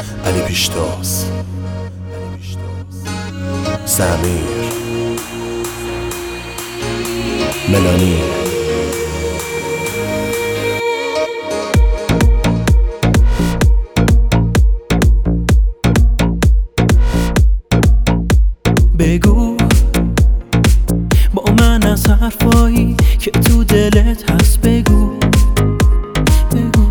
علی پیشتاز، سمیر، ملانی. بگو با من از حرفایی که تو دلت هست، بگو بگو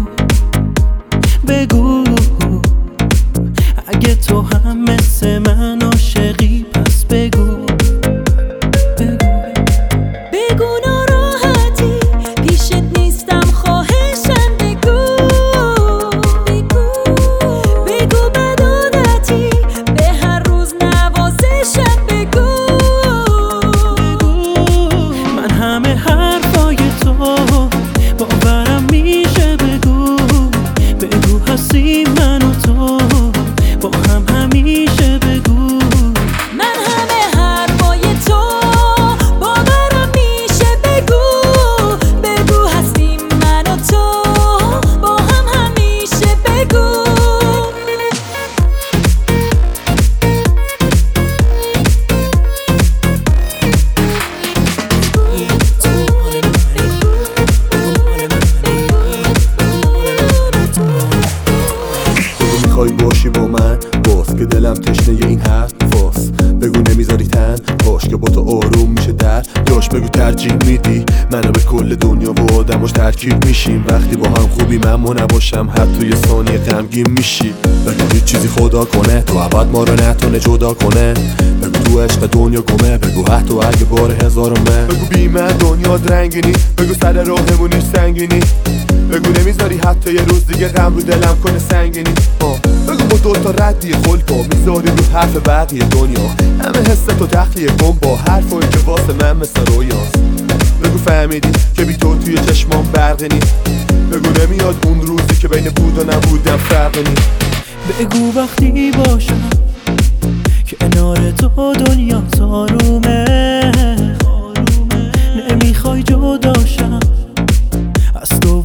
بگو اگه تو هم مثل من عاشقی پس بگو بگو ناراحتی پیشت نیستم، خواهشم بگو بگو بد عادتی به هر روز نوازشم بگو من همه حرفای تو باورم میشه، بگو هستی من و تو با هم همیشه، بگو من همه حرفای تو باورم میشه، بگو هستیم من و تو با هم همیشه، بگو میخوای باشی با من باز که دلم تشنه این حرف فاس، بگو نمیذاری تن باش که با تو آروم میشه در جاش، بگو ترجیح میدی منو به کل دنیا و آدماش ترکیب میشیم، وقتی با هم خوبی من نباشم حتی یه ثانیه غمگین میشی، بگو هیچ چیزی خدا کنه تو ابد ما رو نتونه جدا کنه، بگو تو عشق دنیا گمه، بگو حتی اگه بار هزارمه، بگو بی من دنیا رنگینی، بگو سر راهمونش سنگینی، بگو نمیذاری حتی یه روز دیگه غم رو دلم کنه سنگینی، بگو با دوتا ردی خلقا میذاری رو حرف بقیه دنیا، همه حس و تخلیه کن با حرفایی که واسه من مثل رویاست، بگو فهمیدی که بی تو توی چشمام برقی نی، بگو نمیاد اون روزی که بین بود و نبودم فرقی نی، بگو وقتی باشم کنار تو دنیا آرومه، نمیخوای جداشم از تو